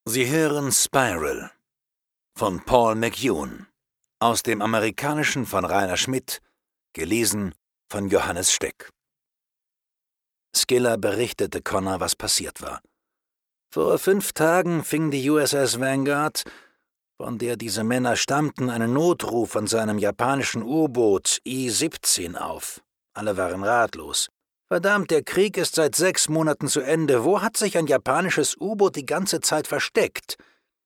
Sie hören Spiral von Paul McEwan, aus dem Amerikanischen von Rainer Schmidt, gelesen von Johannes Steck. Skiller berichtete Connor, was passiert war. Vor 5 Tagen fing die USS Vanguard, von der diese Männer stammten, einen Notruf von seinem japanischen U-Boot I-17 auf. Alle waren ratlos. Verdammt, der Krieg ist seit 6 Monaten zu Ende. Wo hat sich ein japanisches U-Boot die ganze Zeit versteckt?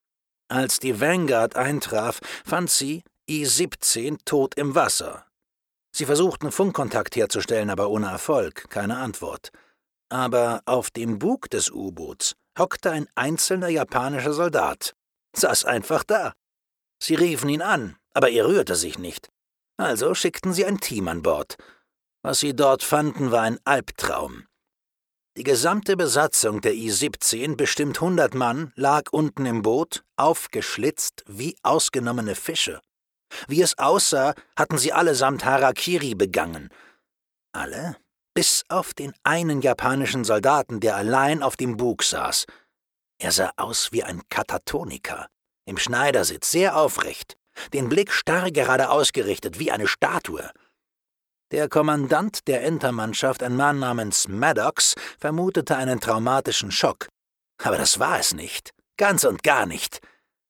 Als die Vanguard eintraf, fand sie I-17 tot im Wasser. Sie versuchten Funkkontakt herzustellen, aber ohne Erfolg, keine Antwort. Aber auf dem Bug des U-Boots hockte ein einzelner japanischer Soldat. Saß einfach da. Sie riefen ihn an, aber er rührte sich nicht. Also schickten sie ein Team an Bord. Was sie dort fanden, war ein Albtraum. Die gesamte Besatzung der I-17, bestimmt 100 Mann, lag unten im Boot, aufgeschlitzt wie ausgenommene Fische. Wie es aussah, hatten sie allesamt Harakiri begangen. Alle? Bis auf den einen japanischen Soldaten, der allein auf dem Bug saß. Er sah aus wie ein Katatoniker, im Schneidersitz, sehr aufrecht, den Blick starr gerade ausgerichtet, wie eine Statue. Der Kommandant der Entermannschaft, ein Mann namens Maddox, vermutete einen traumatischen Schock. Aber das war es nicht, ganz und gar nicht.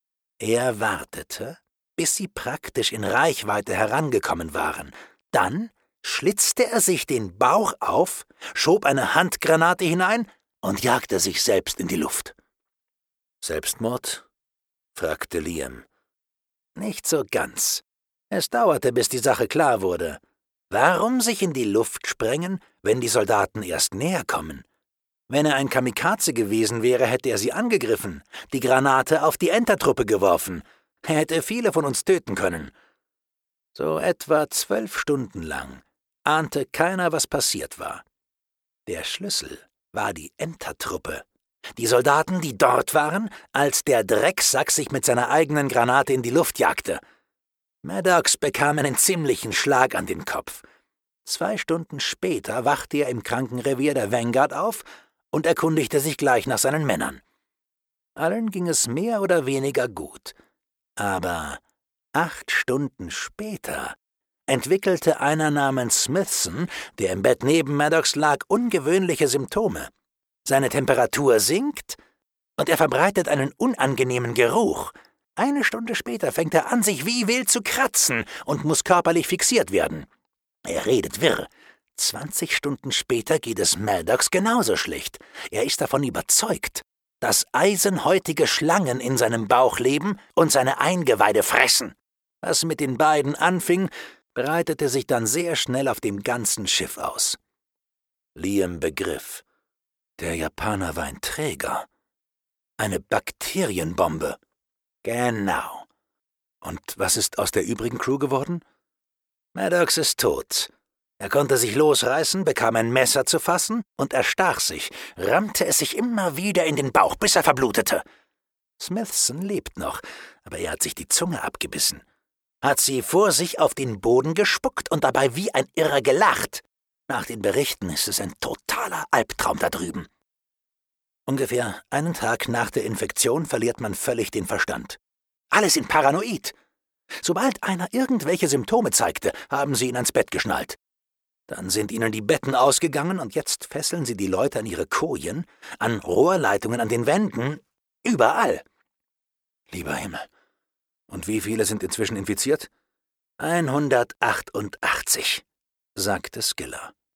Er wartete, bis sie praktisch in Reichweite herangekommen waren. Dann schlitzte er sich den Bauch auf, schob eine Handgranate hinein und jagte sich selbst in die Luft. »Selbstmord?« fragte Liam. »Nicht so ganz. Es dauerte, bis die Sache klar wurde. Warum sich in die Luft sprengen, wenn die Soldaten erst näher kommen? Wenn er ein Kamikaze gewesen wäre, hätte er sie angegriffen, die Granate auf die Entertruppe geworfen. Er hätte viele von uns töten können.« So etwa 12 Stunden lang ahnte keiner, was passiert war. Der Schlüssel war die Entertruppe. Die Soldaten, die dort waren, als der Drecksack sich mit seiner eigenen Granate in die Luft jagte. Maddox bekam einen ziemlichen Schlag an den Kopf. 2 Stunden später wachte er im Krankenrevier der Vanguard auf und erkundigte sich gleich nach seinen Männern. Allen ging es mehr oder weniger gut. Aber 8 Stunden später entwickelte einer namens Smithson, der im Bett neben Maddox lag, ungewöhnliche Symptome. Seine Temperatur sinkt und er verbreitet einen unangenehmen Geruch. 1 Stunde später fängt er an, sich wie wild zu kratzen und muss körperlich fixiert werden. Er redet wirr. 20 Stunden später geht es Maddox genauso schlecht. Er ist davon überzeugt, dass eisenhäutige Schlangen in seinem Bauch leben und seine Eingeweide fressen. Was mit den beiden anfing, breitete sich dann sehr schnell auf dem ganzen Schiff aus. Liam begriff. Der Japaner war ein Träger. Eine Bakterienbombe. Genau. Und was ist aus der übrigen Crew geworden? Maddox ist tot. Er konnte sich losreißen, bekam ein Messer zu fassen und erstach sich, rammte es sich immer wieder in den Bauch, bis er verblutete. Smithson lebt noch, aber er hat sich die Zunge abgebissen, hat sie vor sich auf den Boden gespuckt und dabei wie ein Irrer gelacht. Nach den Berichten ist es ein totaler Albtraum da drüben. Ungefähr einen Tag nach der Infektion verliert man völlig den Verstand. Alle sind paranoid. Sobald einer irgendwelche Symptome zeigte, haben sie ihn ans Bett geschnallt. Dann sind ihnen die Betten ausgegangen und jetzt fesseln sie die Leute an ihre Kojen, an Rohrleitungen an den Wänden, überall. Lieber Himmel. Und wie viele sind inzwischen infiziert? 188, sagte Skiller.